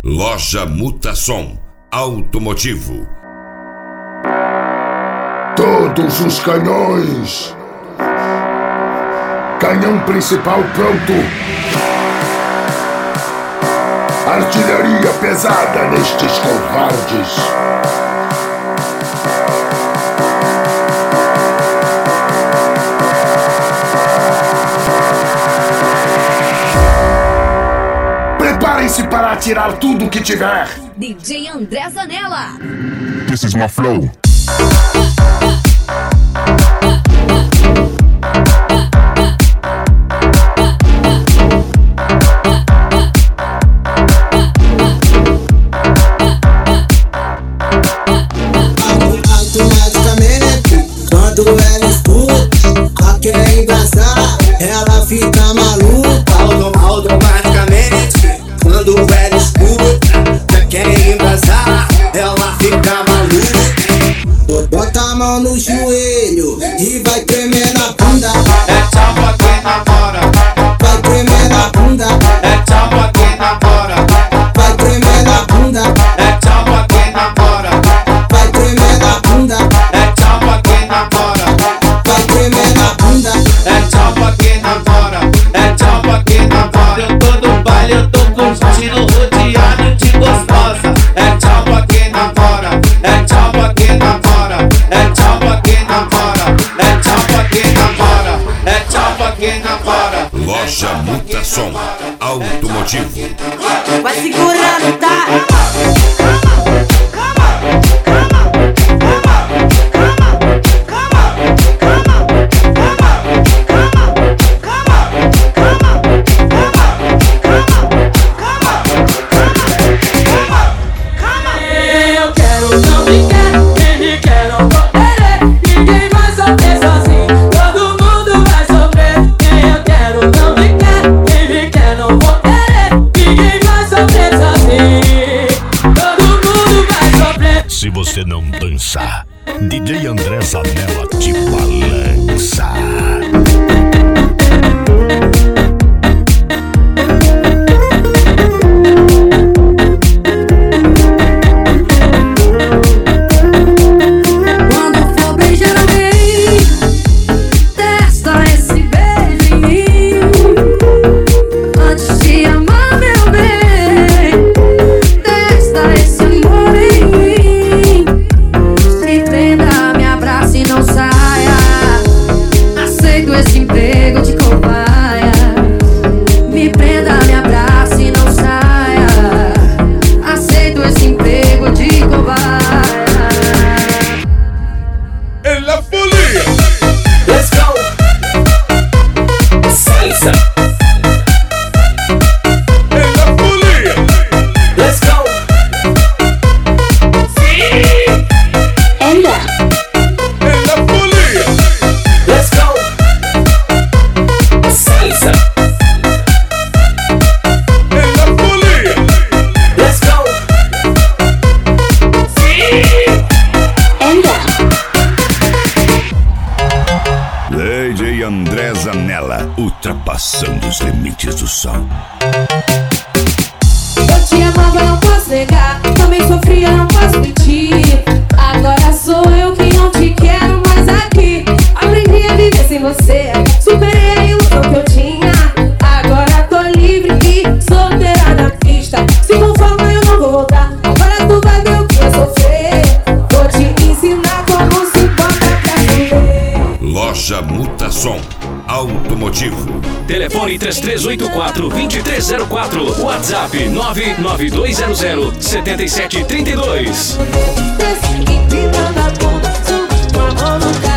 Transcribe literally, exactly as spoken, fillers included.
Loja Mutasom Automotivo. Todos os canhões. Canhão principal pronto. Artilharia pesada nestes covardes. Preparem-se para atirar tudo que tiver. D J André Zanella. This is my flow. Automaticamente, quando ela escuta, a quer embrasar, ela fica maluca. Automaticamente, quando ela escuta, a quer embrasar, ela fica maluca. Bota a mão no joelho e vai tremer na bunda. É tchau pra quem namora. Vai tremer na bunda. É tchau pra quem namora. Vai tremer na bunda. É tchau pra quem namora. Vai tremer na bunda. É tchau pra quem namora. Vai tremer na bunda. É tchau pra quem namora. É tchau pra quem namora. Eu tô no baile, eu tô curtindo, rodeado de gostosa. É tchau pra quem namora. É tchau pra quem namora. É tchau pra quem namora. É tchau pra quem namora. É tchau pra quem namora. Loja Mutasom Automotivo. Vai segurando, tá? Eu quero, não me quero, quem me quer não vou querer. Ninguém vai sofrer sozinho, todo mundo vai sofrer. Quem eu quero, não me quer, quem me quer não vou querer. Ninguém vai sofrer sozinho, todo mundo vai sofrer. Se você não dançar, D J André Zanella te balança. Quando for beijar alguém, testa esse beijo em mim. Antes de amar, meu bem, testa esse amor em mim. Me prenda, me abrace e não saia. Aceito esse emprego de cobaia. Me prenda, me abrace e não saia. Aceito esse emprego de cobaia. En la folia. Let's go. Salsa. En la folia. Let's go. Ella. En la folia. Let's go. Salsa. En la folia. Let's go. Ella. D J André Zanella, ultrapassando os limites do som. Eu te amava, não posso negar. Também sofria, não posso mentir. Agora sou eu que não te quero mais aqui. Aprendi a viver sem você. Superei a ilusão que eu tinha. Agora tô livre e solteira na pista. Se não for, eu não vou voltar. Agora tu vai ver o que eu sofrer. Vou te ensinar como se bota pra viver. Loja Mutasom Automotivo. Telefone três três oito quatro, dois três zero quatro. WhatsApp nove nove dois zero zero, sete sete três dois. Desce e fica na bunda, sua mão no carro.